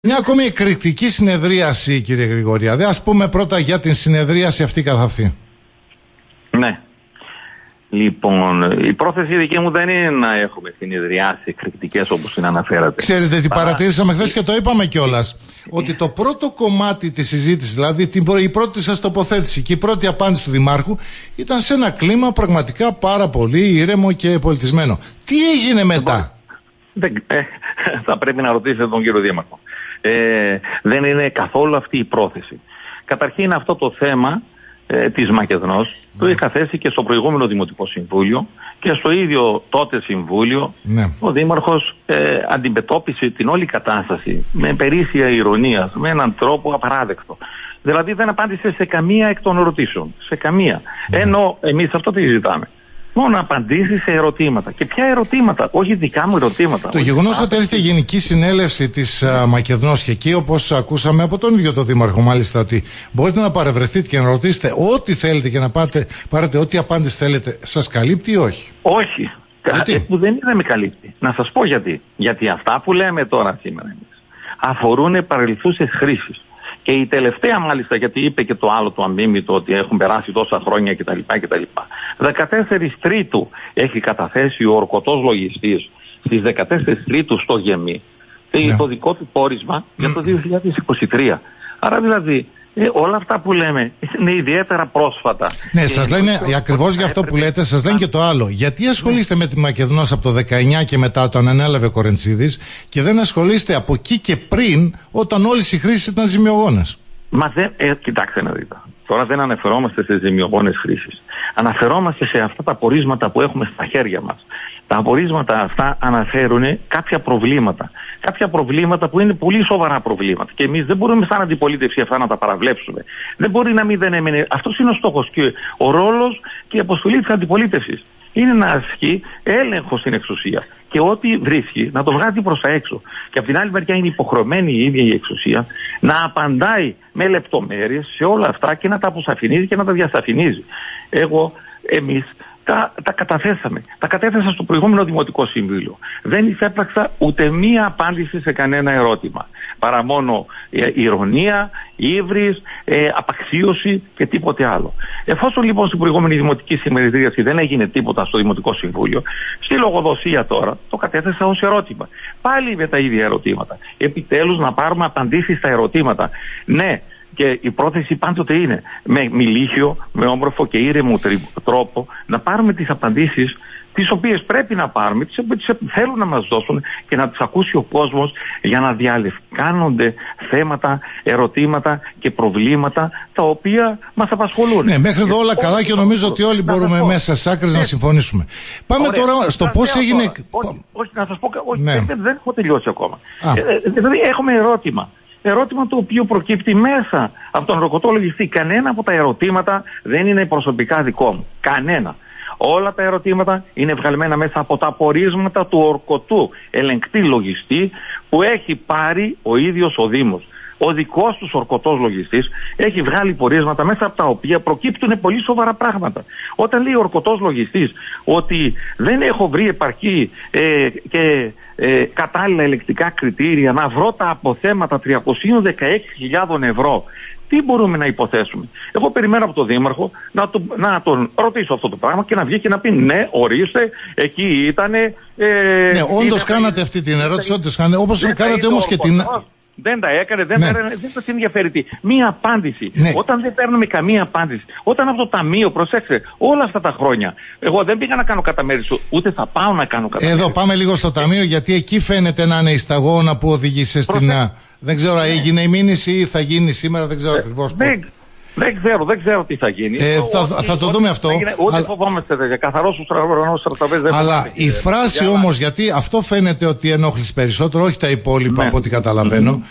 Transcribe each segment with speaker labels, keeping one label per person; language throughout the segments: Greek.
Speaker 1: Μια ακόμη εκρηκτική συνεδρίαση, κύριε Γρηγοριάδη. Ας πούμε πρώτα για την συνεδρίαση αυτή καθ' αυτή.
Speaker 2: Ναι. Λοιπόν, η πρόθεση δική μου δεν είναι να έχουμε συνεδριάσεις εκρηκτικές όπως την αναφέρατε.
Speaker 1: Ξέρετε τι παρατηρήσαμε χθες και το είπαμε κιόλας. Ότι το πρώτο κομμάτι της συζήτησης, δηλαδή η πρώτη σας τοποθέτηση και η πρώτη απάντηση του Δημάρχου, ήταν σε ένα κλίμα πραγματικά πάρα πολύ ήρεμο και πολιτισμένο. Τι έγινε μετά?
Speaker 2: Θα πρέπει να ρωτήσετε τον κύριο Δήμαρχο. Δεν είναι καθόλου αυτή η πρόθεση. Καταρχήν αυτό το θέμα της Μακεδνός το είχα θέσει και στο προηγούμενο Δημοτικό Συμβούλιο και στο ίδιο τότε Συμβούλιο. Ο Δήμαρχος αντιμετώπισε την όλη κατάσταση με περίσσια ηρωνίας, με έναν τρόπο απαράδεκτο. Δηλαδή δεν απάντησε σε καμία εκ των ερωτήσεων. Σε καμία. Ενώ εμείς αυτό τι ζητάμε? Μόνο απαντήσει σε ερωτήματα. Και ποια ερωτήματα? Όχι δικά μου ερωτήματα.
Speaker 1: Το γεγονός ότι έρχεται η Γενική Συνέλευση της Μακεδνός και εκεί, όπως ακούσαμε από τον ίδιο τον Δήμαρχο, μάλιστα, ότι μπορείτε να παρευρεθείτε και να ρωτήσετε ό,τι θέλετε και να πάρετε ό,τι απάντηση θέλετε, σας καλύπτει ή όχι?
Speaker 2: Όχι. Που δεν είναι με καλύπτει. Να σας πω γιατί. Γιατί αυτά που λέμε τώρα σήμερα εμείς αφορούν παρελθούσες χρήσεις. Και η τελευταία μάλιστα, γιατί είπε και το άλλο το αμίμητο ότι έχουν περάσει τόσα χρόνια κτλ. 14 Τρίτου έχει καταθέσει ο ορκωτός λογιστής στις 14 Τρίτου στο Γεμί το δικό του πόρισμα για το 2023. Άρα δηλαδή όλα αυτά που λέμε είναι ιδιαίτερα πρόσφατα.
Speaker 1: Ναι, σας λένε ακριβώς για αυτό που λέτε, σας λένε και το άλλο. Γιατί ασχολείστε με τη Μακεδνός από το 19 και μετά, όταν ανέλαβε ο Κορεντσίδης, και δεν ασχολείστε από εκεί και πριν, όταν όλες οι χρήσεις ήταν ζημιογόνες?
Speaker 2: Μα δεν, κοιτάξτε να δείτε. Τώρα δεν αναφερόμαστε σε ζημιογόνες χρήσεις. Αναφερόμαστε σε αυτά τα πορίσματα που έχουμε στα χέρια μας. Τα απορίσματα αυτά αναφέρουν κάποια προβλήματα. Κάποια προβλήματα που είναι πολύ σοβαρά προβλήματα. Και εμείς δεν μπορούμε σαν αντιπολίτευση αυτά να τα παραβλέψουμε. Δεν μπορεί να μην δεν έμενε. Αυτός είναι ο στόχος και ο ρόλος και η αποστολή της αντιπολίτευσης. Είναι να ασκεί έλεγχο στην εξουσία. Και ό,τι βρίσκει να το βγάζει προς τα έξω. Και από την άλλη μεριά είναι υποχρεωμένη η ίδια η εξουσία να απαντάει με λεπτομέρειες σε όλα αυτά και να τα αποσαφηνίζει και να τα διασαφηνίζει. Εμείς τα καταθέσαμε. Τα κατέθεσα στο προηγούμενο Δημοτικό Συμβούλιο. Δεν εισέπραξα ούτε μία απάντηση σε κανένα ερώτημα. Παρά μόνο ηρωνία, ύβρις, απαξίωση και τίποτε άλλο. Εφόσον λοιπόν στην προηγούμενη Δημοτική Συνεδρίαση δεν έγινε τίποτα στο Δημοτικό Συμβούλιο, στη λογοδοσία τώρα το κατέθεσα ως ερώτημα. Πάλι με τα ίδια ερωτήματα. Επιτέλους να πάρουμε απαντήσεις στα ερωτήματα. Ναι. Και η πρόθεση πάντοτε είναι με μιλίχιο, με όμορφο και ήρεμο τρόπο να πάρουμε τις απαντήσεις τις οποίες πρέπει να πάρουμε, τις οποίες θέλουν να μας δώσουν και να τις ακούσει ο κόσμος για να διαλευκάνονται θέματα, ερωτήματα και προβλήματα τα οποία μας απασχολούν.
Speaker 1: Ναι, μέχρι εδώ όλα καλά και νομίζω ότι όλοι μπορούμε μέσα στις άκρες να συμφωνήσουμε. Πάμε τώρα στο πώς έγινε...
Speaker 2: Όχι, να σας πω, δεν έχω τελειώσει ακόμα. Δηλαδή έχουμε ερώτημα το οποίο προκύπτει μέσα από τον ορκωτό λογιστή. Κανένα από τα ερωτήματα δεν είναι προσωπικά δικό μου. Κανένα. Όλα τα ερωτήματα είναι βγαλμένα μέσα από τα απορίσματα του ορκωτού ελεγκτή λογιστή που έχει πάρει ο ίδιος ο Δήμος. Ο δικός τους ορκωτός λογιστής έχει βγάλει πορίσματα μέσα από τα οποία προκύπτουν πολύ σοβαρά πράγματα. Όταν λέει ο ορκωτός λογιστής ότι δεν έχω βρει επαρκή και κατάλληλα ελεκτικά κριτήρια να βρω τα αποθέματα 316.000 ευρώ, τι μπορούμε να υποθέσουμε? Εγώ περιμένω από τον Δήμαρχο να τον ρωτήσω αυτό το πράγμα και να βγει και να πει ναι, ορίστε, εκεί ήτανε...
Speaker 1: ναι, όντως κάνατε αυτή την ερώτηση, όντως κάνατε, όπως κάνατε όμως και την...
Speaker 2: Δεν τα έκανε, δεν σας ενδιαφέρει. Μία απάντηση. Ναι. Όταν δεν παίρνουμε καμία απάντηση, όταν από το ταμείο, προσέξτε, όλα αυτά τα χρόνια, εγώ δεν πήγα να κάνω καταμέρισμα, ούτε θα πάω να κάνω καταμέρισμα.
Speaker 1: Εδώ πάμε λίγο στο ταμείο, γιατί εκεί φαίνεται να είναι η σταγόνα που οδήγησε στην... Δεν ξέρω, έγινε η μήνυση ή θα γίνει σήμερα, δεν ξέρω ακριβώς.
Speaker 2: Δεν ξέρω τι θα γίνει.
Speaker 1: Θα το δούμε αυτό.
Speaker 2: Ούτε φοβόμαστε για καθαρός ουρανός στραταβές.
Speaker 1: Αλλά η φράση όμως, γιατί αυτό φαίνεται ότι ενόχλησε περισσότερο, όχι τα υπόλοιπα από ό,τι καταλαβαίνω,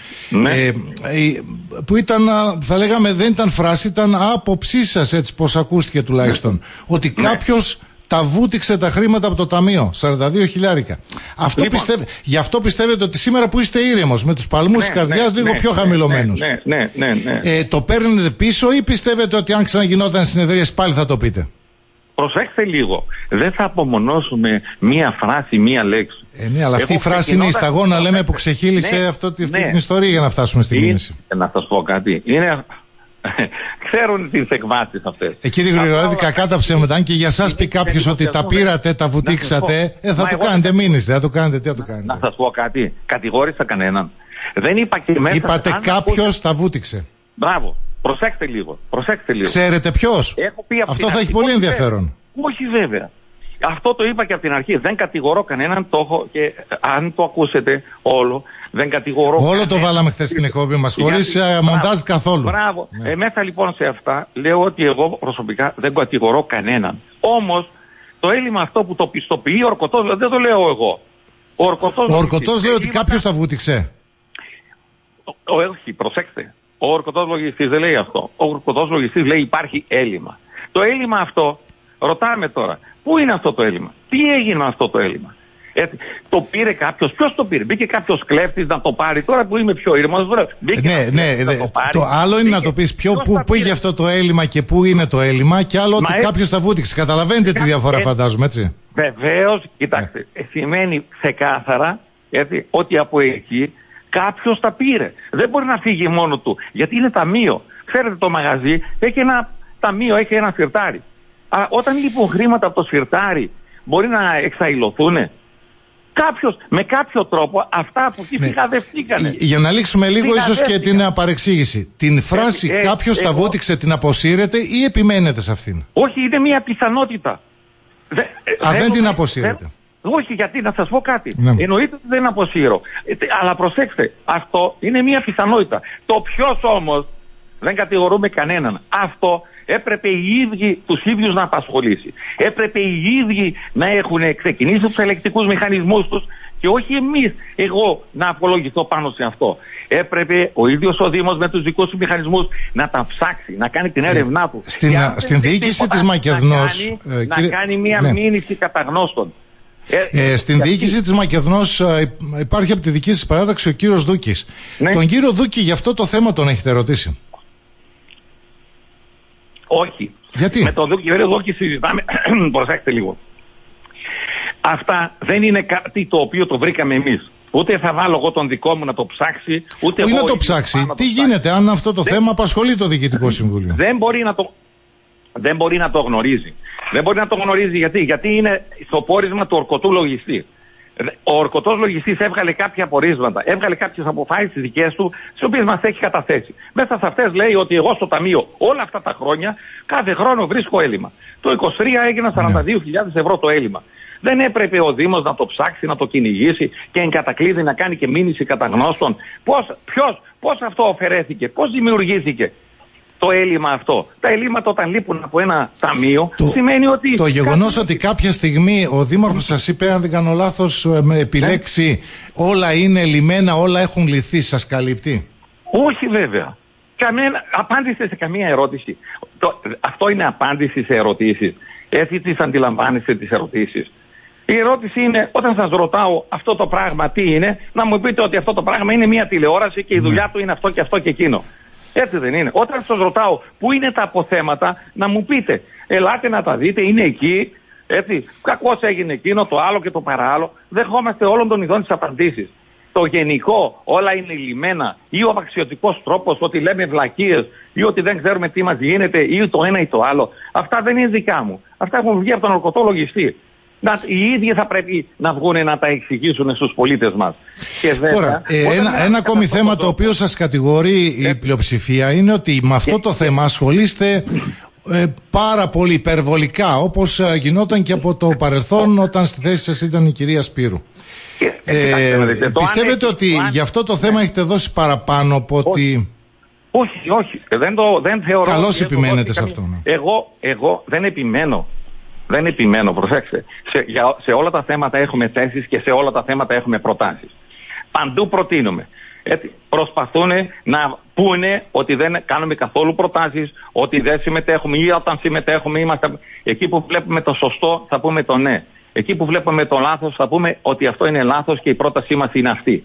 Speaker 1: που ήταν, θα λέγαμε, δεν ήταν φράση, ήταν άποψή σας, έτσι πως ακούστηκε τουλάχιστον, ότι κάποιος τα βούτυξε τα χρήματα από το ταμείο, 42 χιλιάρικα. Γι' αυτό πιστεύετε ότι σήμερα που είστε ήρεμος, με τους παλμούς της καρδιάς λίγο πιο χαμηλωμένους,
Speaker 2: το
Speaker 1: παίρνετε πίσω, ή πιστεύετε ότι αν ξαναγινόταν συνεδρίες πάλι θα το πείτε?
Speaker 2: προσέξτε λίγο, δεν θα απομονώσουμε μία φράση, μία λέξη.
Speaker 1: Ναι, αλλά αυτή η φράση είναι η σταγόνα, λέμε, που ξεχύλισε αυτή την ιστορία για να φτάσουμε στη μήνυση.
Speaker 2: Να σας πω κάτι. Ξέρουν τις εκβάσεις αυτές.
Speaker 1: Κύριε Γρηγοράδη, κακά τα ψέματα. Αν και για σας πει κάποιος ότι τα πήρατε, τα βουτήξατε, θα το κάνετε μήνυση. Δεν θα το κάνετε, τι θα το κάνετε.
Speaker 2: Να σας πω κάτι. Κατηγόρησα κανέναν. Δεν είπα και μέσα.
Speaker 1: Είπατε κάποιος τα βούτυξε.
Speaker 2: Μπράβο. Προσέξτε λίγο.
Speaker 1: Ξέρετε ποιος? Αυτό θα έχει πολύ ενδιαφέρον.
Speaker 2: Όχι βέβαια. Αυτό το είπα και από την αρχή. Δεν κατηγορώ κανέναν, το έχω και αν το ακούσετε όλο, δεν κατηγορώ.
Speaker 1: Όλο το βάλαμε χθες στην εκπομπή μας, χωρίς μοντάζ καθόλου.
Speaker 2: Μπράβο. Ναι. Μέσα λοιπόν σε αυτά λέω ότι εγώ προσωπικά δεν κατηγορώ κανέναν. Όμως το έλλειμμα αυτό που το πιστοποιεί ο ορκωτός, δεν το λέω εγώ. Ο
Speaker 1: ορκωτός λέει ότι κάποιος τα βούτυξε.
Speaker 2: Όχι, προσέξτε. Ο ορκωτός λογιστής δεν λέει αυτό. Ο ορκωτός λογιστής λέει υπάρχει έλλειμμα. Το έλλειμμα αυτό, ρωτάμε τώρα, πού είναι αυτό το έλλειμμα, τι έγινε αυτό το έλλειμμα. Το πήρε κάποιος, ποιος το πήρε, μπήκε κάποιος κλέφτης να το πάρει, τώρα που είμαι πιο ήρεμος,
Speaker 1: το άλλο είναι να το πεις πού είχε αυτό το έλλειμμα και πού είναι το έλλειμμα, και άλλο ότι κάποιος τα βούτυξε. Καταλαβαίνετε τη διαφορά, φαντάζομαι, έτσι.
Speaker 2: Βεβαίως, κοιτάξτε, σημαίνει ξεκάθαρα ότι από εκεί κάποιος τα πήρε. Δεν μπορεί να φύγει μόνο του, γιατί είναι ταμείο. Ξέρετε, το μαγαζί έχει ένα ταμείο, έχει ένα σφυρτάρι. Όταν λείπουν χρήματα από το σφυρτάρι, μπορεί να εξαϊλωθούν. Κάποιος, με κάποιο τρόπο, αυτά από εκεί φυγαδευτήκανε.
Speaker 1: Για να λήξουμε λίγο ίσως και την παρεξήγηση. Την φράση κάποιος τα βούτυξε, την αποσύρετε ή επιμένετε σε αυτήν?
Speaker 2: Όχι, είναι μια πιθανότητα.
Speaker 1: Δεν την αποσύρετε?
Speaker 2: Όχι, γιατί να σας πω κάτι. Εννοείται ότι δεν αποσύρω. Αλλά προσέξτε, αυτό είναι μια πιθανότητα. Το ποιος όμως, δεν κατηγορούμε κανέναν. Αυτό έπρεπε οι ίδιοι τους ίδιους να απασχολήσει. Έπρεπε οι ίδιοι να έχουν ξεκινήσει τους ελεκτικούς μηχανισμούς τους και όχι εμείς, εγώ, να απολογηθώ πάνω σε αυτό. Έπρεπε ο ίδιος ο Δήμος με τους δικούς του μηχανισμούς να τα ψάξει, να κάνει την έρευνά του.
Speaker 1: Στην διοίκηση της Μακεδνός
Speaker 2: να κάνει μια μήνυση καταγνώστων.
Speaker 1: Στην διοίκηση της Μακεδνός υπάρχει από τη δική σας παράταξη ο κύριος Δούκης. Τον κύριο Δούκη για αυτό το θέμα τον έχετε ρωτήσει?
Speaker 2: Όχι.
Speaker 1: Γιατί?
Speaker 2: Με τον Δούκη συζητάμε. Προσέξτε λίγο. Αυτά δεν είναι κάτι το οποίο το βρήκαμε εμείς. Ούτε θα βάλω εγώ τον δικό μου να το ψάξει, ούτε εγώ.
Speaker 1: Ή να το ψάξει. Τι γίνεται αν αυτό το θέμα απασχολεί το Διοικητικό Συμβούλιο?
Speaker 2: Δεν μπορεί να το γνωρίζει. Δεν μπορεί να το γνωρίζει γιατί είναι στο πόρισμα του ορκωτού λογιστή. Ο ορκωτός λογιστής έβγαλε κάποια πορίσματα, έβγαλε κάποιες αποφάσεις δικές του, τις οποίες μας έχει καταθέσει. Μέσα σε αυτές λέει ότι εγώ στο ταμείο όλα αυτά τα χρόνια, κάθε χρόνο βρίσκω έλλειμμα. Το 23 έγιναν 42.000 ευρώ το έλλειμμα. Δεν έπρεπε ο Δήμος να το ψάξει, να το κυνηγήσει και εν κατακλείδη να κάνει και μήνυση καταγνώστων? Πώς αυτό αφαιρέθηκε, πώς δημιουργήθηκε το έλλειμμα αυτό? Τα ελλείμματα όταν λείπουν από ένα ταμείο σημαίνει ότι...
Speaker 1: Το γεγονός ότι κάποια στιγμή ο Δήμαρχος σας είπε, αν δεν κάνω λάθος, με επιλέξει όλα είναι λυμμένα, όλα έχουν λυθεί, σας καλύπτει?
Speaker 2: Όχι βέβαια. Απάντησε σε καμία ερώτηση. Αυτό είναι απάντηση σε ερωτήσεις. Έτσι τις αντιλαμβάνεστε τις ερωτήσεις? Η ερώτηση είναι, όταν σας ρωτάω αυτό το πράγμα τι είναι, να μου πείτε ότι αυτό το πράγμα είναι μια τηλεόραση και η δουλειά του είναι αυτό και αυτό και εκείνο. Έτσι δεν είναι? Όταν σας ρωτάω πού είναι τα αποθέματα, να μου πείτε, ελάτε να τα δείτε, είναι εκεί, έτσι, κακώς έγινε εκείνο, το άλλο και το παράλληλο. Δεχόμαστε όλων των ειδών τις απαντήσεις. Το γενικό, όλα είναι λυμμένα, ή ο αξιωτικός τρόπος, ότι λέμε βλακίες, ή ότι δεν ξέρουμε τι μας γίνεται, ή το ένα ή το άλλο. Αυτά δεν είναι δικά μου. Αυτά έχουν βγει από τον ορκωτό λογιστή. Οι ίδιοι θα πρέπει να βγουν να τα εξηγήσουν στους πολίτες μας. Και βέβαια,
Speaker 1: τώρα, ένα ακόμη θέμα το οποίο σας κατηγορεί η πλειοψηφία είναι ότι με αυτό το θέμα ασχολείστε πάρα πολύ υπερβολικά, όπως γινόταν και από το παρελθόν όταν στη θέση σας ήταν η κυρία Σπύρου. Πιστεύετε ότι για αυτό το θέμα έχετε δώσει παραπάνω από ότι...
Speaker 2: Όχι. Δεν θεωρώ.
Speaker 1: Καλώς επιμένετε σε αυτό.
Speaker 2: Εγώ δεν επιμένω. Δεν επιμένω, προσέξτε. Σε όλα τα θέματα έχουμε θέσεις και σε όλα τα θέματα έχουμε προτάσεις. Παντού προτείνουμε. Προσπαθούν να πούνε ότι δεν κάνουμε καθόλου προτάσεις, ότι δεν συμμετέχουμε, ή όταν συμμετέχουμε είμαστε... Εκεί που βλέπουμε το σωστό θα πούμε το ναι. Εκεί που βλέπουμε το λάθος θα πούμε ότι αυτό είναι λάθος και η πρότασή μας είναι αυτή.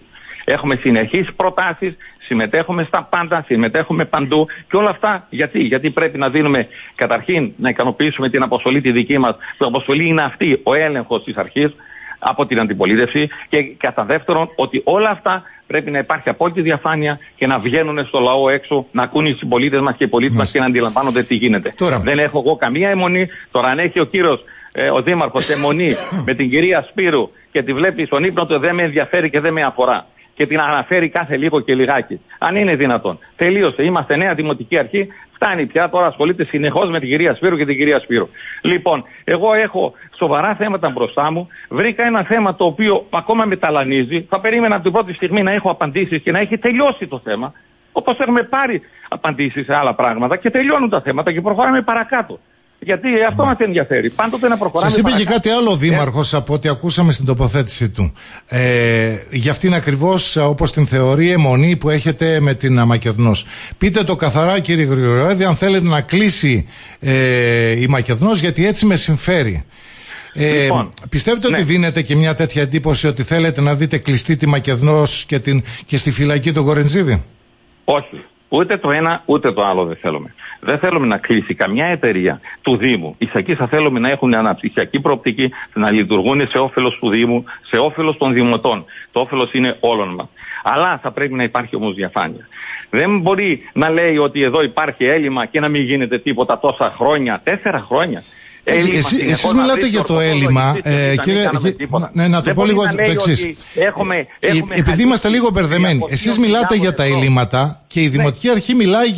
Speaker 2: Έχουμε συνεχείς προτάσεις, συμμετέχουμε στα πάντα, συμμετέχουμε παντού και όλα αυτά γιατί πρέπει να δίνουμε καταρχήν να ικανοποιήσουμε την αποστολή τη δική μας. Η αποστολή είναι αυτή, ο έλεγχος της αρχής από την αντιπολίτευση και κατά δεύτερον ότι όλα αυτά πρέπει να υπάρχει απόλυτη διαφάνεια και να βγαίνουν στο λαό έξω, να ακούν οι συμπολίτες μας και οι πολίτες μας και να αντιλαμβάνονται τι γίνεται.
Speaker 1: Τώρα.
Speaker 2: Δεν έχω εγώ καμία αιμονή. Τώρα αν έχει ο κύριος ο Δήμαρχος αιμονή με την κυρία Σπύρου και τη βλέπει στον ύπνο του, δεν με ενδιαφέρει και δεν με αφορά. Και την αναφέρει κάθε λίγο και λιγάκι. Αν είναι δυνατόν. Τελείωσε. Είμαστε νέα δημοτική αρχή. Φτάνει πια. Τώρα ασχολείται συνεχώς με την κυρία Σπύρου και την κυρία Σπύρου. Λοιπόν, εγώ έχω σοβαρά θέματα μπροστά μου. Βρήκα ένα θέμα το οποίο ακόμα με ταλανίζει. Θα περίμενα από την πρώτη στιγμή να έχω απαντήσεις και να έχει τελειώσει το θέμα. Όπως έχουμε πάρει απαντήσεις σε άλλα πράγματα και τελειώνουν τα θέματα και προχωράμε παρακάτω. Γιατί αυτό μας ενδιαφέρει. Πάντοτε να προχωράμε.
Speaker 1: Σας είπε και κάτι άλλο ο Δήμαρχος από ό,τι ακούσαμε στην τοποθέτηση του. Για αυτήν ακριβώς, όπως την θεωρεί, αιμονή που έχετε με την Μακεδνός. Πείτε το καθαρά, κύριε Γρηγοριάδη, αν θέλετε να κλείσει η Μακεδνός, γιατί έτσι με συμφέρει. Λοιπόν, πιστεύετε ότι δίνετε και μια τέτοια εντύπωση ότι θέλετε να δείτε κλειστή τη Μακεδνός και στη φυλακή τον Κορεντζίδη?
Speaker 2: Όχι. Ούτε το ένα ούτε το άλλο δεν θέλουμε. Δεν θέλουμε να κλείσει καμιά εταιρεία του Δήμου. Ίσα-εκεί θα θέλουμε να έχουν αναψυχιακή προοπτική, να λειτουργούν σε όφελος του Δήμου, σε όφελος των δημοτών. Το όφελος είναι όλων μας. Αλλά θα πρέπει να υπάρχει όμως διαφάνεια. Δεν μπορεί να λέει ότι εδώ υπάρχει έλλειμμα και να μην γίνεται τίποτα τόσα χρόνια, 4 χρόνια.
Speaker 1: Εσείς μιλάτε για το έλλειμμα, κύριε. Να το πω λίγο το εξής. Επειδή είμαστε λίγο μπερδεμένοι, εσείς μιλάτε για τα ελλείμματα και η Δημοτική Αρχή μιλάει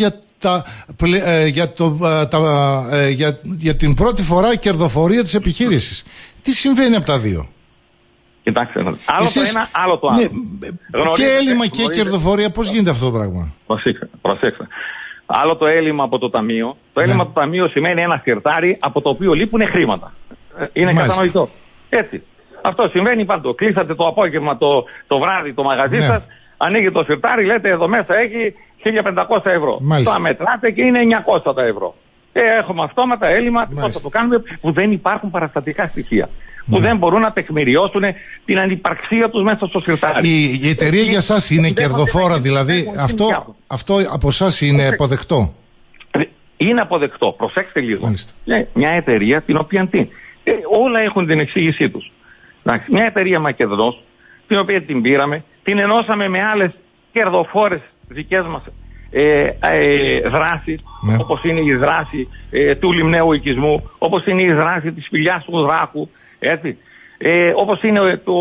Speaker 1: για την πρώτη φορά κερδοφορία της επιχείρησης. Τι συμβαίνει από τα δύο?
Speaker 2: Κοιτάξτε, άλλο το ένα, άλλο το άλλο.
Speaker 1: Και έλλειμμα και κερδοφορία, πώς γίνεται αυτό το πράγμα?
Speaker 2: Προσέξτε. Άλλο το έλλειμμα από το ταμείο. Το έλλειμμα του ταμείου σημαίνει ένα σιρτάρι από το οποίο λείπουν χρήματα. Είναι κατανοητό. Έτσι. Αυτό συμβαίνει παντού. Κλείσατε το απόγευμα το βράδυ το μαγαζί σας, ανοίγει το σιρτάρι, λέτε εδώ μέσα έχει 1.500 ευρώ. Τα μετράτε και είναι 900 τα ευρώ. Έχουμε αυτόματα έλλειμμα, πώς θα το κάνουμε, που δεν υπάρχουν παραστατικά στοιχεία. Που δεν μπορούν να τεκμηριώσουν την ανυπαρξία τους μέσα στο σιρτάρι.
Speaker 1: Η εταιρεία για σας είναι κερδοφόρα, δηλαδή αυτό από εσάς είναι αποδεκτό?
Speaker 2: Είναι αποδεκτό. Προσέξτε λίγο. Μια εταιρεία την οποία όλα έχουν την εξήγησή τους. Μια εταιρεία Μακεδνός, την οποία την πήραμε, την ενώσαμε με άλλες κερδοφόρες δικές μας δράσεις, όπως είναι η δράση του λιμναίου οικισμού, όπως είναι η δράση της σπηλιάς του Δράκου, έτσι, όπως είναι το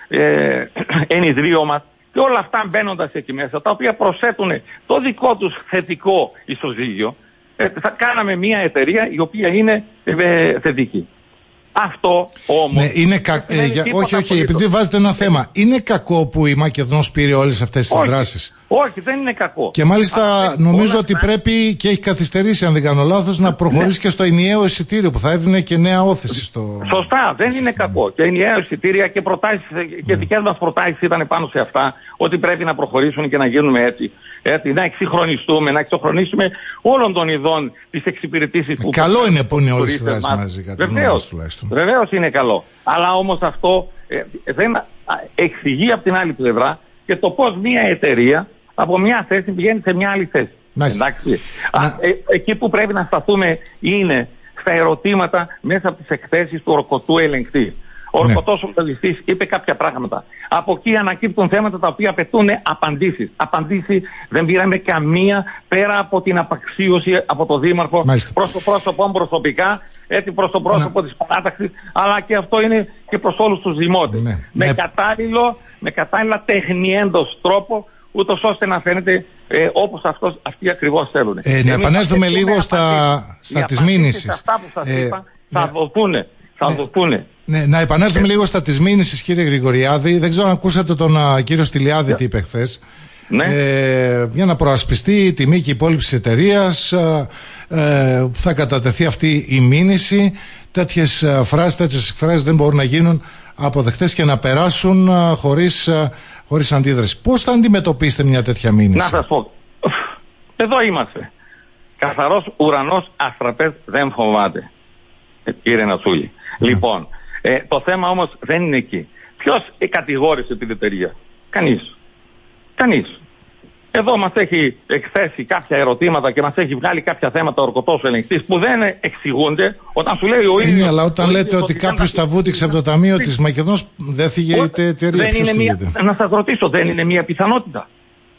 Speaker 2: ενιδρίο μας και όλα αυτά μπαίνοντας εκεί μέσα, τα οποία προσθέτουν το δικό τους θετικό ισοζύγιο, θα κάναμε μια εταιρεία η οποία είναι θετική. Αυτό όμως...
Speaker 1: Όχι, επειδή βάζετε ένα θέμα. Είναι κακό που η Μακεδνός πήρε όλες αυτές τις δράσεις?
Speaker 2: Όχι, δεν είναι κακό.
Speaker 1: Και μάλιστα νομίζω ότι πρέπει, και έχει καθυστερήσει αν δεν κάνω λάθος, να προχωρήσει και στο ενιαίο εισιτήριο που θα έδινε και νέα όθηση στο...
Speaker 2: Σωστά, δεν είναι κακό. Και ενιαία εισιτήρια και προτάσεις, και δικές μας προτάσεις ήταν πάνω σε αυτά, ότι πρέπει να προχωρήσουν και να γίνουμε έτσι. Να εξυγχρονιστούμε, να εξυγχρονίσουμε όλων των ειδών τις εξυπηρετήσεις που...
Speaker 1: Καλό είναι που είναι όλες οι δράσεις μαζί,
Speaker 2: Βεβαίως είναι καλό. Αλλά όμως αυτό δεν εξηγεί από την άλλη πλευρά και το πώς μια εταιρεία από μια θέση πηγαίνει σε μια άλλη θέση. Εντάξει. Εκεί που πρέπει να σταθούμε είναι στα ερωτήματα μέσα από τις εκθέσεις του ορκωτού ελεγκτή. Ο ορκωτός ελεγκτής είπε κάποια πράγματα. Από εκεί ανακύπτουν θέματα τα οποία απαιτούν απαντήσεις. Απαντήσεις δεν πήραμε καμία πέρα από την απαξίωση από το Δήμαρχο προς το πρόσωπό προσωπικά, έτσι προς το πρόσωπο της παράταξης, αλλά και αυτό είναι και προς όλους τους δημότες. Με κατάλληλα τεχνιέντος τρόπο, ούτως ώστε να φαίνεται όπως αυτοί ακριβώς θέλουν.
Speaker 1: Να επανέλθουμε λίγο στα της μήνυσης.
Speaker 2: Αυτά που σας είπα θα δοθούν.
Speaker 1: Να επανέλθουμε λίγο στα της μήνυσης, κύριε Γρηγοριάδη. Δεν ξέρω αν ακούσατε τον κύριο Στυλιάδη τι είπε χθες. Για να προασπιστεί η τιμή και η υπόλοιψη της εταιρείας, θα κατατεθεί αυτή η μήνυση. Τέτοιες εκφράσεις δεν μπορούν να γίνουν αποδεκτές και να περάσουν χωρίς αντίδραση. Πώς θα αντιμετωπίσετε μια τέτοια μήνυση?
Speaker 2: Να σας πω, εδώ είμαστε. Καθαρός ουρανός αστραπές δεν φοβάται, κύριε Νατσούλη. Το θέμα όμως δεν είναι εκεί. Ποιος κατηγόρησε την εταιρεία? Κανείς. Κανείς. Εδώ μας έχει εκθέσει κάποια ερωτήματα και μας έχει βγάλει κάποια θέματα ο ορκωτός ελεγκτής που δεν εξηγούνται όταν σου λέει ο ίδιος.
Speaker 1: Ναι, αλλά όταν λέτε ότι κάποιος τα βούτυξε από το Ταμείο της Μακεδονίας, δεν θίγεται η εταιρεία.
Speaker 2: Να σας ρωτήσω, δεν είναι μια πιθανότητα?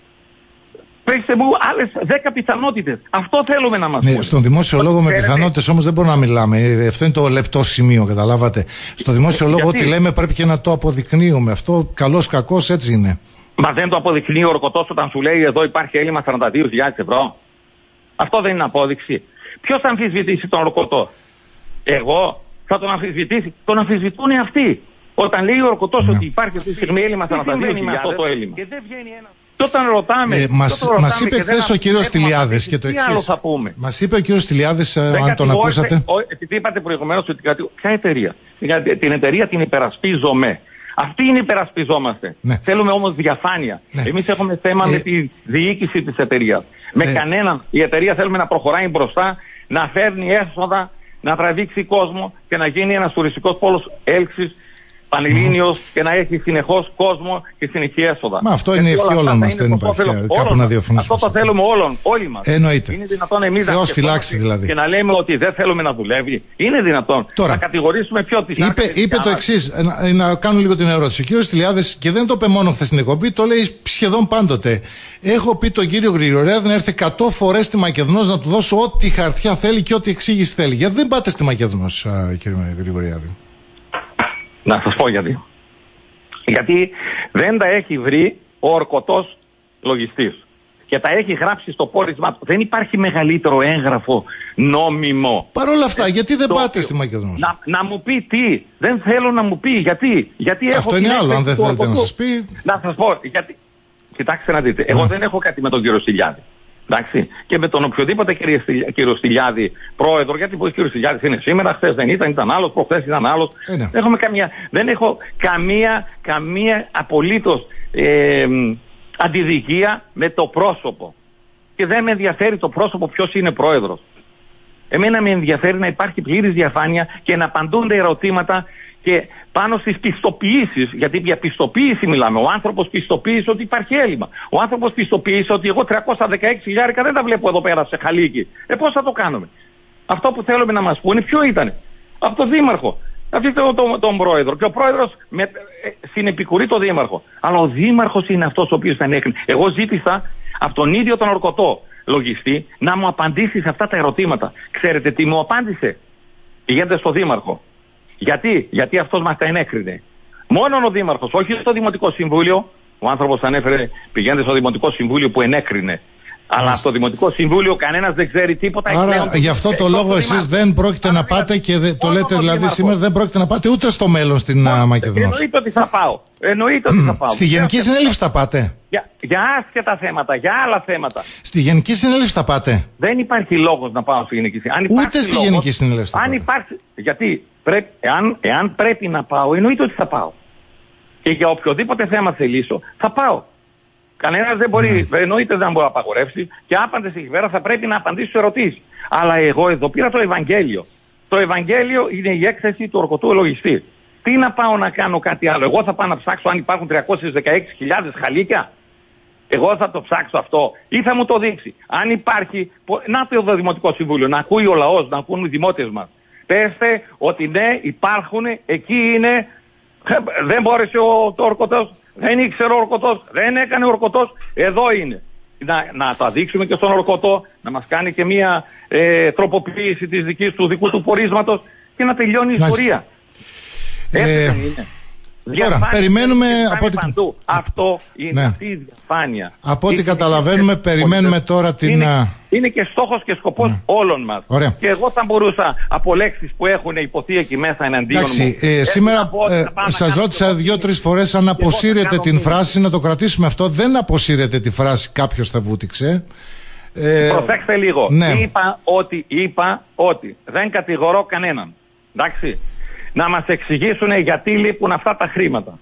Speaker 2: Πέστε μου άλλες 10 πιθανότητες. Αυτό θέλουμε να μας πούνε.
Speaker 1: Στον δημόσιο λόγο με πιθανότητες όμως δεν μπορούμε να μιλάμε. Αυτό είναι το λεπτό σημείο, καταλάβατε. Στο δημόσιο λόγο ό,τι λέμε πρέπει και να το αποδεικνύουμε. Αυτό καλός κακός έτσι είναι.
Speaker 2: Μα δεν το αποδεικνύει ο ορκωτός όταν σου λέει εδώ υπάρχει έλλειμμα 42.000 ευρώ? Αυτό δεν είναι απόδειξη? Ποιος θα αμφισβητήσει τον ορκωτό? Εγώ θα τον αμφισβητήσει? Τον αμφισβητούν αυτοί. Όταν λέει ο ορκωτός ότι υπάρχει αυτή τη στιγμή έλλειμμα 42.000 αυτό το έλλειμμα. Και δεν βγαίνει ένα. Και όταν ρωτάμε.
Speaker 1: Μας είπε χθες ο κύριος Στυλιάδης και το εξής. Μας είπε ο κύριος Στυλιάδης, αν τον ακούσατε.
Speaker 2: Επειδή είπατε προηγουμένως ότι. Ποια εταιρεία? Την εταιρεία την υπερασπίζομαι. Αυτή είναι υπερασπιζόμαστε. Ναι. Θέλουμε όμως διαφάνεια. Ναι. Εμείς έχουμε θέμα με τη διοίκηση της εταιρείας. Με κανέναν. Η εταιρεία θέλουμε να προχωράει μπροστά, να φέρνει έσοδα, να τραβήξει κόσμο και να γίνει ένας τουριστικός πόλος έλξης πανελλήνιος και να έχει συνεχώς κόσμο και συνεχή έσοδα.
Speaker 1: Μα αυτό είναι η ευχή όλων μας. Δεν υπάρχει κάπου να διαφωνήσουμε.
Speaker 2: Αυτό το θέλουμε όλοι μας.
Speaker 1: Εννοείται.
Speaker 2: Είναι δυνατόν εμείς
Speaker 1: Θεός φυλάξει δηλαδή.
Speaker 2: Και να λέμε ότι δεν θέλουμε να δουλεύει? Είναι δυνατόν?
Speaker 1: Τώρα,
Speaker 2: να κατηγορήσουμε ποιο τις
Speaker 1: είπε το εξής, να κάνω λίγο την ερώτηση. Ο κύριος Στυλιάδης, και δεν το είπε μόνο χθες στην εκπομπή, το λέει σχεδόν πάντοτε. Έχω πει τον κύριο Γρηγοριάδη να έρθει 100 φορές στη Μακεδονός να του δώσω ό,τι χαρτιά θέλει και ό,τι εξήγηση θέλει. Γιατί δεν πάτε στη Μακεδονός, κύριε Γρηγοριάδη?
Speaker 2: Να σας πω γιατί. Γιατί δεν τα έχει βρει ο ορκωτός λογιστής. Και τα έχει γράψει στο πόρισμα του. Δεν υπάρχει μεγαλύτερο έγγραφο νόμιμο.
Speaker 1: Παρ' όλα αυτά, γιατί δεν πάτε στη Μακεδονία?
Speaker 2: Να μου πει τι. Δεν θέλω να μου πει γιατί.
Speaker 1: Αυτό είναι άλλο, αν δεν θέλετε να σας πει.
Speaker 2: Να σας πω. Γιατί. Κοιτάξτε να δείτε. Εγώ δεν έχω κάτι με τον κύριο Στυλιάδη. Εντάξει. Και με τον οποιοδήποτε κύριο Στυλιάδη πρόεδρο, γιατί ο κύριος Στυλιάδης είναι σήμερα, χθες δεν ήταν άλλος, προχθές ήταν άλλος. Δεν έχω καμία απολύτως αντιδικία με το πρόσωπο. Και δεν με ενδιαφέρει το πρόσωπο ποιος είναι πρόεδρος. Εμένα με ενδιαφέρει να υπάρχει πλήρης διαφάνεια και να απαντούνται ερωτήματα και πάνω στις πιστοποιήσεις, γιατί για πιστοποίηση μιλάμε. Ο άνθρωπος πιστοποίησε ότι υπάρχει έλλειμμα. Ο άνθρωπος πιστοποίησε ότι εγώ 316.000 δεν τα βλέπω εδώ πέρα σε χαλίκι. Πώς θα το κάνουμε? Αυτό που θέλουμε να μας πούνε ποιο ήταν? Από τον δήμαρχο. Αφήστε τον πρόεδρο. Και ο πρόεδρος συνεπικουρεί τον δήμαρχο. Αλλά ο δήμαρχος είναι αυτός ο οποίος θα ενέκρινε. Εγώ ζήτησα από τον ίδιο τον ορκωτό λογιστή να μου απαντήσει σε αυτά τα ερωτήματα. Ξέρετε τι μου απάντησε? Πηγαίνετε στο δήμαρχο. Γιατί αυτός μας τα ενέκρινε. Μόνο ο δήμαρχος, όχι στο Δημοτικό Συμβούλιο. Ο άνθρωπος ανέφερε πηγαίνετε στο Δημοτικό Συμβούλιο που ενέκρινε. Αλλά στο Δημοτικό Συμβούλιο κανένας δεν ξέρει τίποτα.
Speaker 1: Άρα γι' αυτό το λόγο εσείς δεν πρόκειται να πάτε και το λέτε δηλαδή σήμερα, δεν πρόκειται να πάτε ούτε στο μέλλον στην Μακεδονία.
Speaker 2: Εννοείται ότι θα πάω.
Speaker 1: Στη Γενική Συνέλευση θα πάτε?
Speaker 2: Για άσχετα θέματα, για άλλα θέματα.
Speaker 1: Στη Γενική Συνέλευση θα πάτε?
Speaker 2: Δεν υπάρχει λόγος να πάω στη Γενική Συνέλευση.
Speaker 1: Ούτε στη Γενική Συνέλευση θα πάτε?
Speaker 2: Γιατί εάν πρέπει να πάω, εννοείται ότι θα πάω. Και για οποιοδήποτε θέμα θελήσω, θα πάω. Κανένας δεν μπορεί, εννοείται δεν μπορεί να απαγορεύσει και άπαντες εκεί πέρα θα πρέπει να απαντήσει στις ερωτήσεις. Αλλά εγώ εδώ πήρα το Ευαγγέλιο. Το Ευαγγέλιο είναι η έκθεση του ορκωτού λογιστή. Τι να πάω να κάνω κάτι άλλο? Εγώ θα πάω να ψάξω αν υπάρχουν 316.000 χαλίκια. Εγώ θα το ψάξω αυτό ή θα μου το δείξει? Αν υπάρχει, να το Δημοτικό Συμβούλιο, να ακούει ο λαός, να ακούν οι δημότες μας. Πέστε ότι ναι, υπάρχουν, εκεί είναι, δεν μπόρεσε το ορκωτός, δεν ήξερε ο ορκωτός, δεν έκανε ο ορκωτός, εδώ είναι. Να τα δείξουμε και στον ορκωτό, να μας κάνει και μια τροποποίηση του δικού του πορίσματος και να τελειώνει η ιστορία. Έτσι δεν είναι?
Speaker 1: Τώρα, περιμένουμε
Speaker 2: παντού. Αυτό είναι αυτή η διαφάνεια.
Speaker 1: Από ό,τι καταλαβαίνουμε, περιμένουμε τώρα την...
Speaker 2: Είναι και στόχος και σκοπός όλων μας.
Speaker 1: Ωραία.
Speaker 2: Και εγώ θα μπορούσα από λέξεις που έχουν υποθεί εκεί μέσα εναντίον μου.
Speaker 1: Σήμερα σας ρώτησα 2-3 φορές αν αποσύρετε την φράση, να το κρατήσουμε αυτό. Δεν αποσύρετε τη φράση κάποιος θα βούτυξε.
Speaker 2: Προσέξτε λίγο.
Speaker 1: Ναι.
Speaker 2: Είπα ότι δεν κατηγορώ κανέναν. Εντάξει. Να μας εξηγήσουν γιατί λείπουν αυτά τα χρήματα.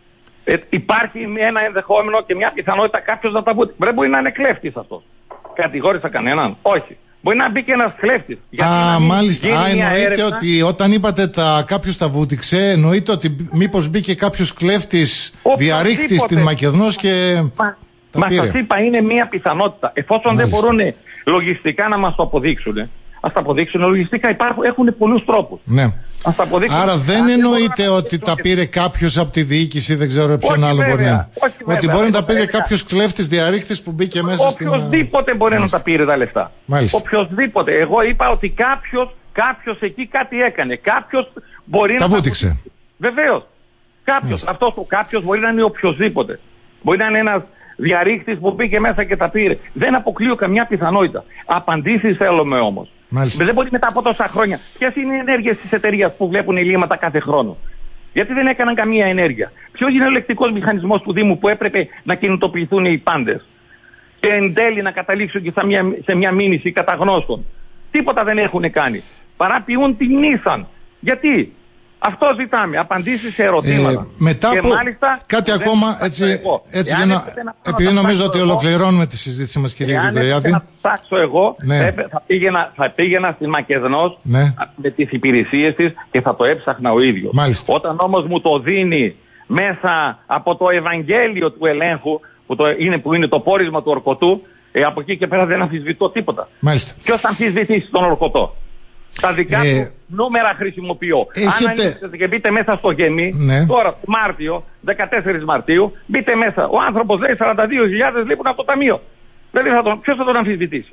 Speaker 2: Υπάρχει ένα ενδεχόμενο και μια πιθανότητα κάποιος να τα βούτυξε. Δεν μπορεί να είναι κλέφτης αυτός. Κατηγόρησα κανέναν? Όχι. Μπορεί να μπει και ένας κλέφτης.
Speaker 1: Μάλιστα. Εννοείται ότι όταν είπατε κάποιος τα βούτυξε, εννοείται ότι μήπως μπήκε κάποιος κλέφτης διαρρήκτης στην Μακεδονός και...
Speaker 2: Μα σας είπα, είναι μία πιθανότητα. Εφόσον δεν μπορούν λογιστικά να μας το αποδείξουν, ας τα αποδείξουν λογιστικά. Έχουν πολλούς τρόπους.
Speaker 1: Ναι. Άρα δεν εννοείται ότι τα πήρε κάποιος από τη διοίκηση, δεν ξέρω ποιον άλλο μπορεί να. Ότι μπορεί να τα πήρε κάποιος κλέφτης διαρρήκτης που μπήκε μέσα στην.
Speaker 2: Οποιοςδήποτε μπορεί να τα πήρε τα λεφτά. Οποιοςδήποτε. Εγώ είπα ότι κάποιος εκεί κάτι έκανε. Κάποιος μπορεί να.
Speaker 1: Τα βούτυξε.
Speaker 2: Βεβαίως. Αυτός ο κάποιος μπορεί να είναι οποιοςδήποτε. Μπορεί να είναι ένας διαρρήκτης που μπήκε μέσα και τα πήρε. Δεν αποκλείω καμιά πιθανότητα. Απαντήσεις θέλουμε όμως. Δεν μπορεί μετά από τόσα χρόνια. Ποιες είναι οι ενέργειες της εταιρείας που βλέπουν ελλείμματα κάθε χρόνο? Γιατί δεν έκαναν καμία ενέργεια? Ποιος είναι ο ελεκτικός μηχανισμός του Δήμου που έπρεπε να κινητοποιηθούν οι πάντες και εν τέλει να καταλήξουν και σε μια μήνυση καταγνώστων? Τίποτα δεν έχουν κάνει. Παραποιούν την ίσαν. Γιατί? Αυτό ζητάμε, απαντήσεις σε ερωτήματα.
Speaker 1: Μετά
Speaker 2: και
Speaker 1: από
Speaker 2: μάλιστα,
Speaker 1: κάτι ακόμα, έτσι για να, επειδή νομίζω ότι ολοκληρώνουμε τη συζήτηση μας, κύριε Γρηγοριάδη.
Speaker 2: Αν ψάξω εγώ, θα πήγαινα στη Μακεδνός με τις υπηρεσίες της και θα το έψαχνα ο ίδιος.
Speaker 1: Μάλιστα.
Speaker 2: Όταν όμως μου το δίνει μέσα από το Ευαγγέλιο του ελέγχου, που είναι το πόρισμα του ορκωτού, από εκεί και πέρα δεν αμφισβητώ τίποτα. Ποιος θα αμφισβητήσει τον ορκωτό? Τα δικά του νούμερα χρησιμοποιώ. Αν ανοίξετε και μπείτε μέσα στο γεμί, τώρα Μάρτιο, 14 Μαρτίου, μπείτε μέσα. Ο άνθρωπος λέει 42.000 λείπουν από το ταμείο. Δηλαδή ποιος θα τον αμφισβητήσει?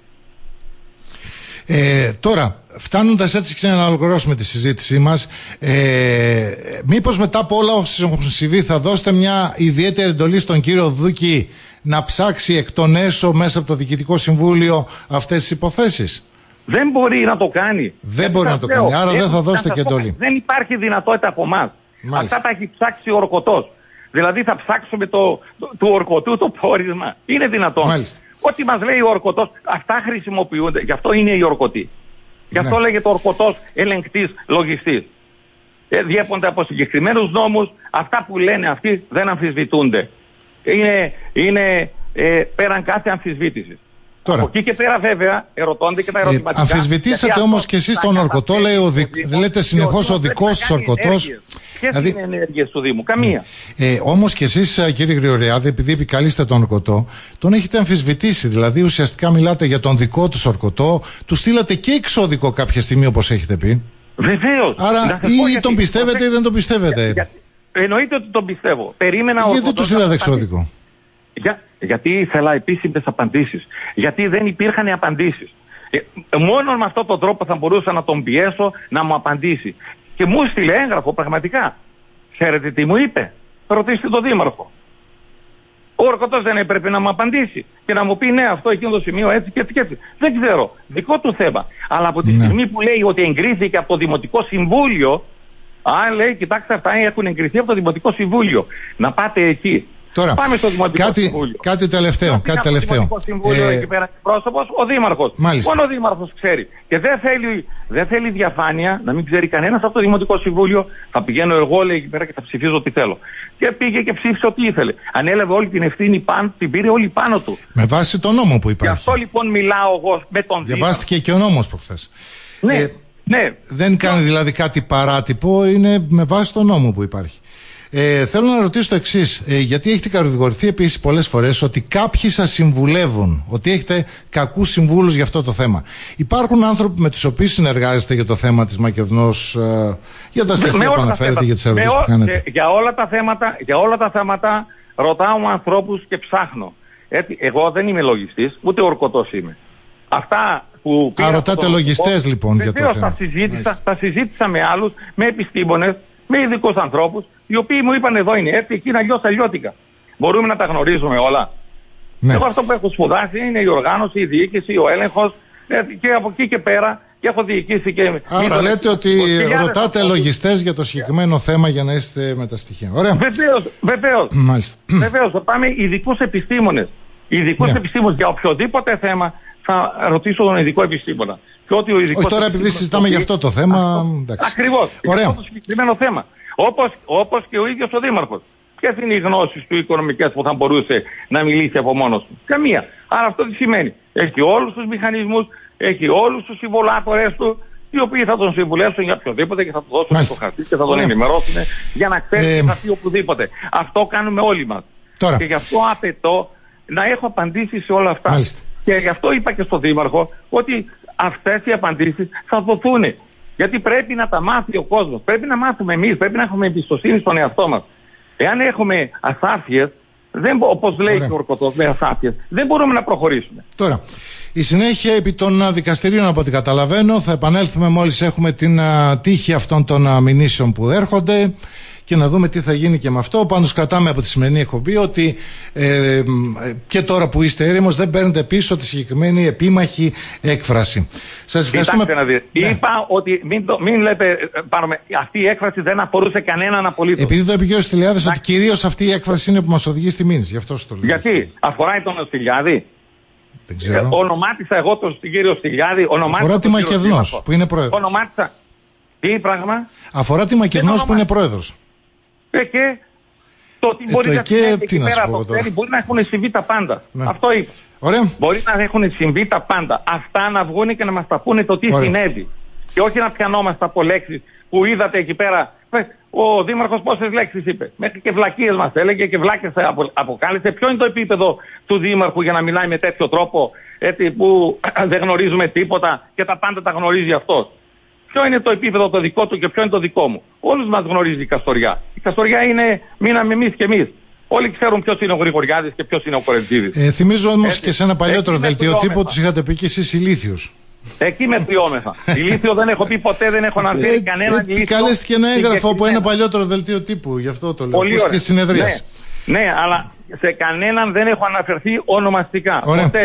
Speaker 1: Τώρα, φτάνοντας έτσι να ολοκληρώσουμε τη συζήτησή μας, μήπως μετά από όλα όσα έχουν συμβεί θα δώσετε μια ιδιαίτερη εντολή στον κύριο Δούκη να ψάξει εκ των έσω μέσα από το Διοικητικό Συμβούλιο αυτές τις υποθέσεις?
Speaker 2: Δεν μπορεί να το κάνει.
Speaker 1: Δεν μπορεί να το κάνει, άρα δεν θα δώσετε και εντολή.
Speaker 2: Δεν υπάρχει δυνατότητα από εμάς. Αυτά τα έχει ψάξει ο ορκωτός. Δηλαδή θα ψάξουμε του ορκωτού το πόρισμα. Είναι δυνατόν? Ό,τι μας λέει ο ορκωτός, αυτά χρησιμοποιούνται. Γι' αυτό είναι οι ορκωτοί. Γι' αυτό λέγεται ορκωτός ελεγκτής λογιστής. Διέπονται από συγκεκριμένους νόμους. Αυτά που λένε αυτοί δεν αμφισβητούνται. Είναι πέραν κάθε αμφισβήτησης.
Speaker 1: Τώρα,
Speaker 2: από εκεί και πέρα βέβαια ερωτώνται και τα ερωτηματικά.
Speaker 1: Αμφισβητήσατε όμως και εσείς τον ορκωτό, λέτε συνεχώς ο δικός της ορκωτός.
Speaker 2: Ποιες είναι οι ενέργειες του Δήμου? Καμία.
Speaker 1: Όμως και εσείς, κύριε Γρηγοριάδη, επειδή επικαλείστε τον ορκωτό, τον έχετε αμφισβητήσει. Δηλαδή ουσιαστικά μιλάτε για τον δικό του ορκωτό, του στείλατε και εξώδικο κάποια στιγμή όπως έχετε πει.
Speaker 2: Βεβαίως.
Speaker 1: Άρα ή τον πιστεύετε ή δεν τον πιστεύετε.
Speaker 2: Εννοείται ότι τον πιστεύω. Περίμενα.
Speaker 1: Γιατί δεν του στείλατε εξώδικο?
Speaker 2: Γιατί ήθελα επίσημες απαντήσεις. Γιατί δεν υπήρχαν απαντήσεις. Μόνο με αυτόν τον τρόπο θα μπορούσα να τον πιέσω να μου απαντήσει. Και μου στείλε έγγραφο πραγματικά. Ξέρετε τι μου είπε? Ρωτήστε τον Δήμαρχο. Ο ορκωτός δεν έπρεπε να μου απαντήσει και να μου πει ναι, αυτό εκείνο το σημείο έτσι και έτσι και έτσι? Δεν ξέρω. Δικό του θέμα. Αλλά από τη στιγμή που λέει ότι εγκρίθηκε από το Δημοτικό Συμβούλιο, λέει κοιτάξτε, αυτά έχουν εγκριθεί από το Δημοτικό Συμβούλιο. Να πάτε εκεί.
Speaker 1: Τώρα,
Speaker 2: πάμε στο Δημοτικό Συμβούλιο.
Speaker 1: Κάτι τελευταίο.
Speaker 2: Το Δημοτικό Συμβούλιο εκεί πέρα πρόσωπος, ο Δήμαρχος. Μόνο ο Δήμαρχος ξέρει. Και δεν θέλει διαφάνεια, να μην ξέρει κανένας από το Δημοτικό Συμβούλιο. Θα πηγαίνω εγώ, λέει, εκεί πέρα και θα ψηφίζω ό,τι θέλω. Και πήγε και ψήφισε ό,τι ήθελε. Ανέλαβε όλη την ευθύνη την πήρε όλη πάνω του.
Speaker 1: Με βάση τον νόμο που υπάρχει.
Speaker 2: Γι' αυτό λοιπόν μιλάω εγώ με τον Δήμαρχο.
Speaker 1: Διαβάστηκε και ο νόμος προχθές.
Speaker 2: Ναι.
Speaker 1: Δεν κάνει δηλαδή κάτι παράτυπο, είναι με βάση τον νόμο που υπάρχει. Θέλω να ρωτήσω το εξής, γιατί έχετε κατηγορηθεί επίσης πολλές φορές ότι κάποιοι σας συμβουλεύουν, ότι έχετε κακούς συμβούλους για αυτό το θέμα. Υπάρχουν άνθρωποι με τους οποίους συνεργάζεστε για το θέμα της Μακεδνός, για τα στοιχεία που αναφέρετε, για τις ερωτήσεις που κάνετε?
Speaker 2: Για όλα τα θέματα ρωτάω ανθρώπους και ψάχνω. Εγώ δεν είμαι λογιστής, ούτε ορκωτός είμαι. Αυτά που
Speaker 1: ρωτάτε λογιστές λοιπόν για το θέμα?
Speaker 2: Τα συζήτησα με άλλους, με επιστήμονες, με ειδικούς ανθρώπους, οι οποίοι μου είπαν εδώ είναι έτσι, εκεί είναι αλλιώτικα. Μπορούμε να τα γνωρίζουμε όλα.
Speaker 1: Ναι.
Speaker 2: Εγώ αυτό που έχω σπουδάσει είναι η οργάνωση, η διοίκηση, ο έλεγχος, και από εκεί και πέρα και έχω διοικήσει και...
Speaker 1: Άρα λέτε ότι ρωτάτε λογιστές για το συγκεκριμένο θέμα για να είστε με τα στοιχεία. Ωραία.
Speaker 2: Βεβαίως.
Speaker 1: Μάλιστα.
Speaker 2: Βεβαίως, θα πάμε ειδικούς επιστήμονες. Ειδικούς επιστήμονες για οποιοδήποτε θέμα θα ρωτήσω τον ειδικό επιστήμονα.
Speaker 1: Όχι τώρα επειδή συζητάμε για αυτό το θέμα.
Speaker 2: Ακριβώς. Για αυτό το συγκεκριμένο θέμα. Όπως και ο ίδιος ο Δήμαρχος. Ποιες είναι οι γνώσεις του οικονομικές που θα μπορούσε να μιλήσει από μόνος του? Καμία. Άρα αυτό τι σημαίνει? Έχει όλους τους μηχανισμούς, έχει όλους τους συμβολάτορες του, οι οποίοι θα τον συμβουλεύσουν για οποιοδήποτε και θα του δώσουν το χαρτί και θα τον ενημερώσουν για να ξέρει και θα πει οπουδήποτε. Αυτό κάνουμε όλοι μας.
Speaker 1: Τώρα.
Speaker 2: Και γι' αυτό απαιτώ να έχω απαντήσει σε όλα αυτά.
Speaker 1: Μάλιστα.
Speaker 2: Και γι' αυτό είπα και στον Δήμαρχο ότι αυτές οι απαντήσεις θα δοθούν. Γιατί πρέπει να τα μάθει ο κόσμος. Πρέπει να μάθουμε εμείς. Πρέπει να έχουμε εμπιστοσύνη στον εαυτό μας. Εάν έχουμε ασάφειες, όπως λέει και ο Ορκωτός, με ασάφειες, δεν μπορούμε να προχωρήσουμε.
Speaker 1: Τώρα, η συνέχεια επί των δικαστηρίων, από ό,τι καταλαβαίνω, θα επανέλθουμε μόλις έχουμε την τύχη αυτών των μηνύσεων που έρχονται και να δούμε τι θα γίνει και με αυτό. Πάντως κρατάμε από τη σημερινή εκπομπή ότι και τώρα που είστε έρημος δεν παίρνετε πίσω τη συγκεκριμένη επίμαχη έκφραση. Σας ευχαριστούμε.
Speaker 2: Ναι. Είπα ότι μην λέτε πάρουμε, αυτή η έκφραση δεν αφορούσε κανέναν απολύτως.
Speaker 1: Επειδή το είπε ο Στυλιάδης ότι κυρίως αυτή η έκφραση είναι που μας οδηγεί στη μήνυση. Γι' αυτό το λέω.
Speaker 2: Γιατί αφοράει τον Στυλιάδη.
Speaker 1: Δεν ξέρω.
Speaker 2: Ονομάτισα εγώ τον κύριο Στυλιάδη.
Speaker 1: Αφορά τη Μακεδνός που είναι πρόεδρος.
Speaker 2: Ονομάτισα. Τι πράγμα?
Speaker 1: Αφορά τη Μακεδνός που είναι πρόεδρος.
Speaker 2: Και το ότι μπορεί να συμβεί εκεί πέρα το ξέρει, μπορεί να έχουν συμβεί τα πάντα. Ναι. Αυτό είπα.
Speaker 1: Ωραία.
Speaker 2: Μπορεί να έχουν συμβεί τα πάντα. Αυτά να βγουν και να μας τα πούνε το τι συνέβη. Και όχι να πιανόμαστε από λέξεις που είδατε εκεί πέρα. Ο Δήμαρχος πόσες λέξεις είπε? Μέχρι και βλακίες μας έλεγε και βλάκες αποκάλυψε. Ποιο είναι το επίπεδο του Δήμαρχου για να μιλάει με τέτοιο τρόπο, έτσι, που δεν γνωρίζουμε τίποτα και τα πάντα τα γνωρίζει αυτός? Ποιο είναι το επίπεδο το δικό του και ποιο είναι το δικό μου? Όλους μας γνωρίζει η Καστοριά. Η Καστοριά είναι, μείναμε εμείς και εμείς. Όλοι ξέρουν ποιος είναι ο Γρηγοριάδης και ποιος είναι ο Κορεντζίδης.
Speaker 1: Θυμίζω όμως και σε ένα παλιότερο δελτίο τύπου τους είχατε πει και εσείς ηλίθιους.
Speaker 2: Εκεί με τριόμεθα. Ηλίθιο δεν έχω πει ποτέ, δεν έχω αναφέρει κανέναν ηλίθιο.
Speaker 1: Καλέστηκε ένα έγγραφο από ένα παλιότερο δελτίο τύπου, γι' αυτό το λέω.
Speaker 2: Πολύ ωραία. Ναι, αλλά σε κανέναν δεν έχω αναφερθεί ονομαστικά.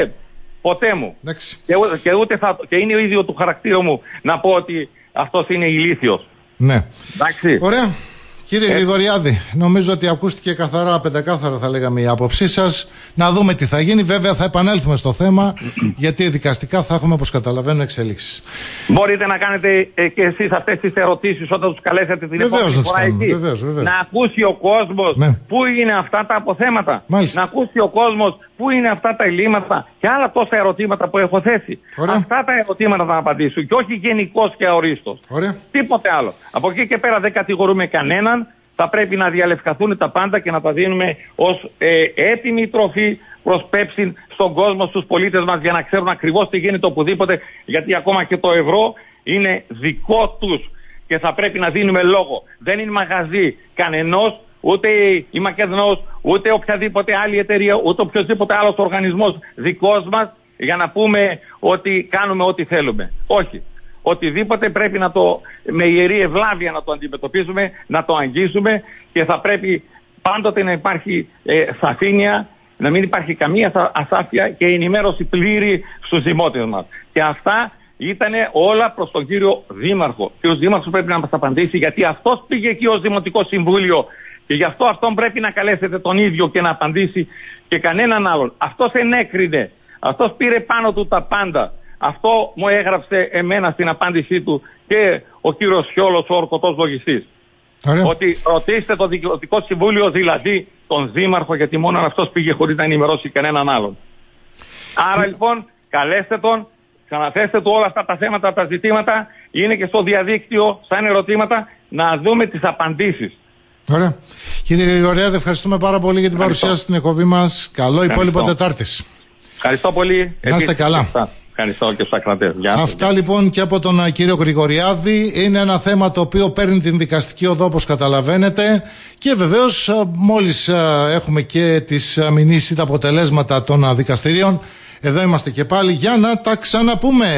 Speaker 2: Ποτέ μου. Και ούτε και είναι ο ίδιο του χαρακτήρα μου να πω ότι αυτός είναι ηλίθιος.
Speaker 1: Ναι.
Speaker 2: Εντάξει.
Speaker 1: Ωραία. Κύριε Γρηγοριάδη, νομίζω ότι ακούστηκε καθαρά, πεντακάθαρα θα λέγαμε η άποψή σας. Να δούμε τι θα γίνει. Βέβαια θα επανέλθουμε στο θέμα, γιατί δικαστικά θα έχουμε, όπως καταλαβαίνω, εξελίξεις.
Speaker 2: Μπορείτε να κάνετε και εσείς αυτές τις ερωτήσεις όταν τους καλέσετε την επόμενη φορά εκεί.
Speaker 1: Βεβαίως.
Speaker 2: Να ακούσει ο κόσμος πού είναι αυτά τα αποθέματα.
Speaker 1: Μάλιστα.
Speaker 2: Να ακούσει ο κόσμος πού είναι αυτά τα ελλείμματα και άλλα τόσα ερωτήματα που έχω θέσει.
Speaker 1: Ωραία.
Speaker 2: Αυτά τα ερωτήματα θα απαντήσουν και όχι γενικώς και αορίστως. Τίποτε άλλο. Από εκεί και πέρα δεν κατηγορούμε κανέναν. Θα πρέπει να διαλευκαθούν τα πάντα και να τα δίνουμε ως έτοιμη τροφή προς πέψη στον κόσμο, στους πολίτες μας, για να ξέρουν ακριβώς τι γίνεται οπουδήποτε, γιατί ακόμα και το ευρώ είναι δικό τους και θα πρέπει να δίνουμε λόγο. Δεν είναι μαγαζί κανενός, ούτε η Μακεδνός, ούτε οποιαδήποτε άλλη εταιρεία, ούτε οποιοδήποτε άλλος οργανισμός δικός μας, για να πούμε ότι κάνουμε ό,τι θέλουμε. Όχι. Οτιδήποτε πρέπει να το, με ιερή ευλάβεια να το αντιμετωπίσουμε, να το αγγίσουμε, και θα πρέπει πάντοτε να υπάρχει σαφήνεια, να μην υπάρχει καμία ασάφεια και ενημέρωση πλήρη στους δημότες μας. Και αυτά ήταν όλα προς τον κύριο Δήμαρχο. Ο κύριος Δήμαρχος πρέπει να μας απαντήσει, γιατί αυτός πήγε εκεί ως Δημοτικό Συμβούλιο και γι' αυτό αυτόν πρέπει να καλέσετε τον ίδιο και να απαντήσει, και κανέναν άλλον. Αυτός ενέκρινε, αυτός πήρε πάνω του τα πάντα. Αυτό μου έγραψε εμένα στην απάντησή του και ο κύριος Σιόλος, ο ορκωτός λογιστής. Ότι ρωτήστε το Δημοτικό Συμβούλιο, δηλαδή τον Δήμαρχο, γιατί μόνο αυτός πήγε χωρίς να ενημερώσει κανέναν άλλον. Άρα λοιπόν καλέστε τον, ξαναθέστε του όλα αυτά τα θέματα, τα ζητήματα, είναι και στο διαδίκτυο σαν ερωτήματα, να δούμε τις απαντήσεις.
Speaker 1: Ωραία. Κύριε Γρηγοριάδη, ευχαριστούμε πάρα πολύ για την παρουσία στην εκπομπή μας. Καλό υπόλοιπο Τετάρτης.
Speaker 2: Ευχαριστώ πολύ.
Speaker 1: Να είστε καλά.
Speaker 2: Ευχαριστώ και στους ακροατές.
Speaker 1: Αυτά λοιπόν και από τον κύριο Γρηγοριάδη. Είναι ένα θέμα το οποίο παίρνει την δικαστική οδό, όπως καταλαβαίνετε, και βεβαίως μόλις έχουμε και τις μηνύσεις, τα αποτελέσματα των δικαστηρίων, εδώ είμαστε και πάλι για να τα ξαναπούμε.